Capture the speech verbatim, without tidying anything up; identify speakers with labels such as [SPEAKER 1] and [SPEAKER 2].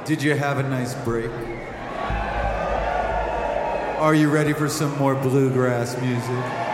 [SPEAKER 1] Did you have a nice break? Are you ready for some more bluegrass music?